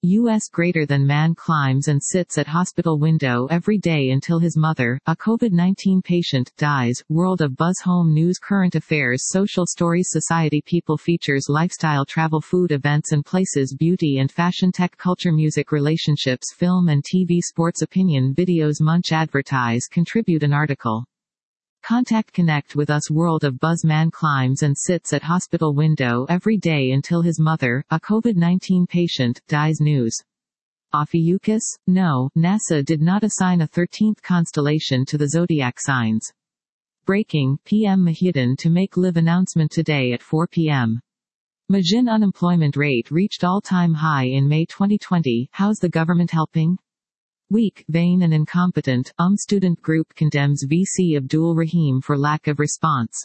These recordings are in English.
U.S. greater than man climbs and sits at hospital window every day until his mother, a COVID-19 patient, dies. World of Buzz Home News Current Affairs Social Stories Society People Features Lifestyle Travel Food Events and Places Beauty and Fashion Tech Culture Music Relationships Film and TV Sports Opinion Videos Munch Advertise Contribute an article. Contact Connect with us. World of Buzz Man climbs and sits at hospital window every day until his mother, a COVID-19 patient, dies. News. Ophiuchus? No, NASA did not assign a 13th constellation to the zodiac signs. Breaking, PM Mahidhan to make live announcement today at 4 p.m. Majin unemployment rate reached all-time high in May 2020. How's the government helping? Weak, vain and incompetent, student group condemns VC Abdul Rahim for lack of response.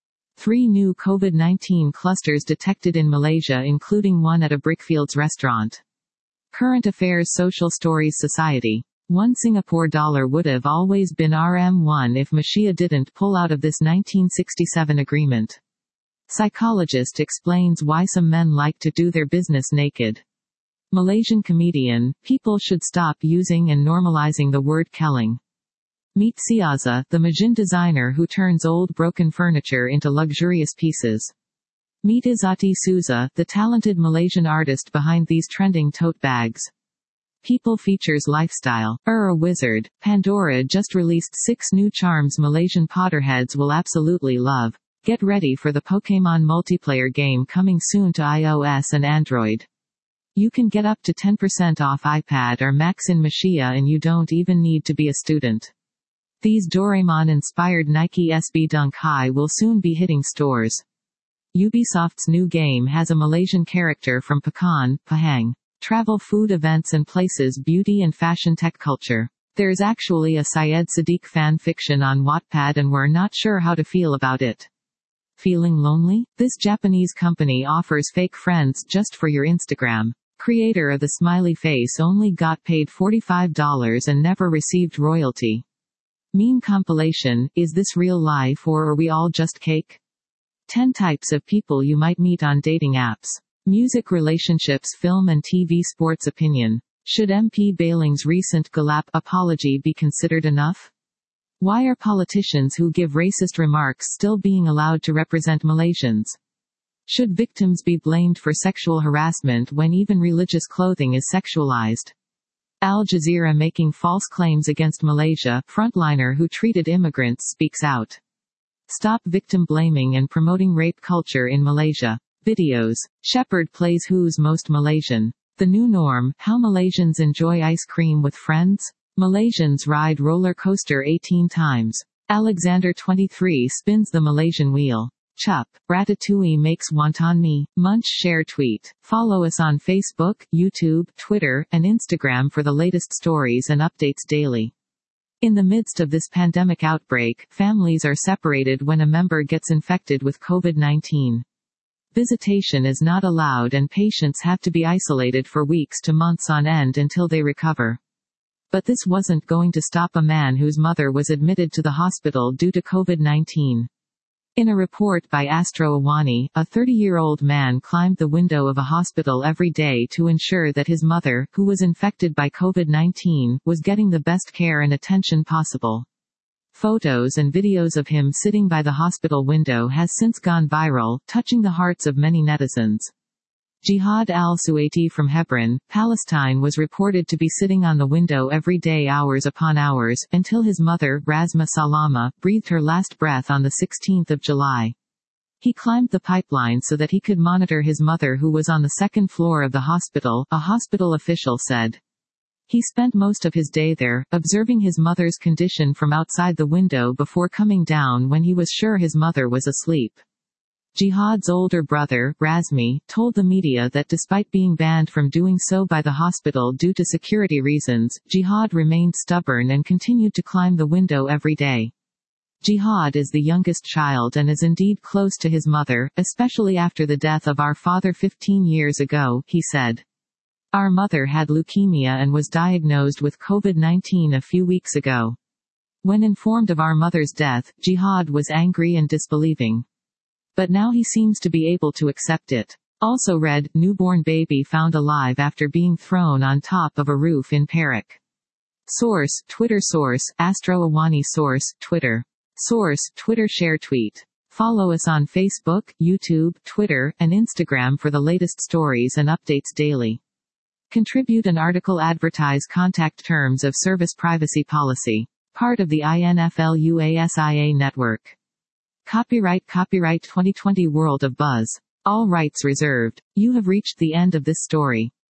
3 new COVID-19 clusters detected in Malaysia, including one at a Brickfields restaurant. Current Affairs Social Stories Society. $1 Singapore dollar would have always been RM1 if Malaysia didn't pull out of this 1967 agreement. Psychologist explains why some men like to do their business naked. Malaysian comedian, people should stop using and normalizing the word kelling. Meet Siaza, the Majin designer who turns old broken furniture into luxurious pieces. Meet Izzati Souza, the talented Malaysian artist behind these trending tote bags. People features lifestyle. A wizard. Pandora just released 6 new charms Malaysian Potterheads will absolutely love. Get ready for the Pokémon multiplayer game coming soon to iOS and Android. You can get up to 10% off iPad or Macs in Malaysia and you don't even need to be a student. These Doraemon-inspired Nike SB Dunk High will soon be hitting stores. Ubisoft's new game has a Malaysian character from Pekan, Pahang. Travel food events and places beauty and fashion tech culture. There's actually a Syed Sadiq fan fiction on Wattpad and we're not sure how to feel about it. Feeling lonely? This Japanese company offers fake friends just for your Instagram. Creator of the smiley face only got paid $45 and never received royalty. Meme compilation, is this real life or are we all just cake? 10 types of people you might meet on dating apps. Music relationships film and TV sports opinion. Should MP Bailing's recent Galap apology be considered enough? Why are politicians who give racist remarks still being allowed to represent Malaysians? Should victims be blamed for sexual harassment when even religious clothing is sexualized? Al Jazeera making false claims against Malaysia, frontliner who treated immigrants speaks out. Stop victim blaming and promoting rape culture in Malaysia. Videos. Shepherd plays Who's Most Malaysian. The new norm, how Malaysians enjoy ice cream with friends? Malaysians ride roller coaster 18 times. Alexander 23 spins the Malaysian wheel. Chup. Ratatouille makes wonton mee. Munch share tweet. Follow us on Facebook, YouTube, Twitter, and Instagram for the latest stories and updates daily. In the midst of this pandemic outbreak, families are separated when a member gets infected with COVID-19. Visitation is not allowed and patients have to be isolated for weeks to months on end until they recover. But this wasn't going to stop a man whose mother was admitted to the hospital due to COVID-19. In a report by Astro Awani, a 30-year-old man climbed the window of a hospital every day to ensure that his mother, who was infected by COVID-19, was getting the best care and attention possible. Photos and videos of him sitting by the hospital window has since gone viral, touching the hearts of many netizens. Jihad al-Suwaiti from Hebron, Palestine was reported to be sitting on the window every day hours upon hours, until his mother, Razma Salama, breathed her last breath on the 16th of July. He climbed the pipeline so that he could monitor his mother who was on the second floor of the hospital, a hospital official said. He spent most of his day there, observing his mother's condition from outside the window before coming down when he was sure his mother was asleep. Jihad's older brother, Razmi, told the media that despite being banned from doing so by the hospital due to security reasons, Jihad remained stubborn and continued to climb the window every day. Jihad is the youngest child and is indeed close to his mother, especially after the death of our father 15 years ago, he said. Our mother had leukemia and was diagnosed with COVID-19 a few weeks ago. When informed of our mother's death, Jihad was angry and disbelieving. But now he seems to be able to accept it. Also read, newborn baby found alive after being thrown on top of a roof in Perak. Source, Twitter. Source, Astro Awani. Source, Twitter. Source, Twitter. Share tweet. Follow us on Facebook, YouTube, Twitter, and Instagram for the latest stories and updates daily. Contribute an article. Advertise. Contact Terms of Service Privacy Policy. Part of the INFLUASIA network. Copyright 2020 World of Buzz. All rights reserved. You have reached the end of this story.